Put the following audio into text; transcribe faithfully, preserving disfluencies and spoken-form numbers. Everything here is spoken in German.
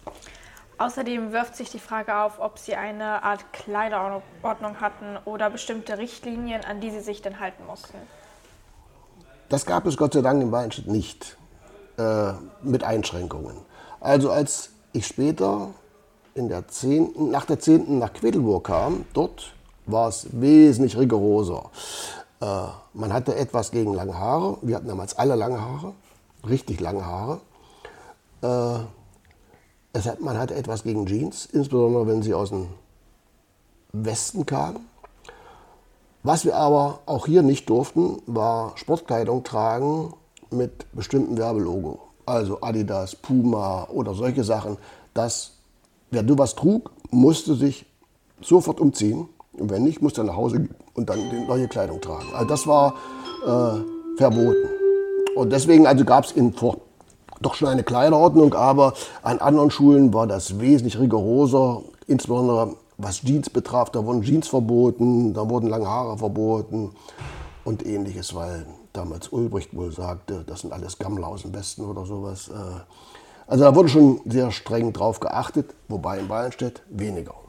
Außerdem wirft sich die Frage auf, ob Sie eine Art Kleiderordnung hatten oder bestimmte Richtlinien, an die Sie sich denn halten mussten. Das gab es Gott sei Dank in Wallenstedt nicht, äh, mit Einschränkungen. Also als ich später in der zehnten, nach der zehnten nach Quedlinburg kam, dort war es wesentlich rigoroser. Äh, man hatte etwas gegen lange Haare, wir hatten damals alle lange Haare, richtig lange Haare. Äh, es hat, man hatte etwas gegen Jeans, insbesondere wenn sie aus dem Westen kamen. Was wir aber auch hier nicht durften, war Sportkleidung tragen mit bestimmtem Werbelogo. Also Adidas, Puma oder solche Sachen. Das, wer du was trug, musste sich sofort umziehen. Und wenn nicht, musste er nach Hause gehen und dann die neue Kleidung tragen. Also das war äh, verboten. Und deswegen also gab es in Fort doch schon eine Kleiderordnung, aber an anderen Schulen war das wesentlich rigoroser, insbesondere was Jeans betraf. Da wurden Jeans verboten, da wurden lange Haare verboten und ähnliches, weil damals Ulbricht wohl sagte, das sind alles Gammler aus dem Westen oder sowas. Also da wurde schon sehr streng drauf geachtet, wobei in Wallenstedt weniger.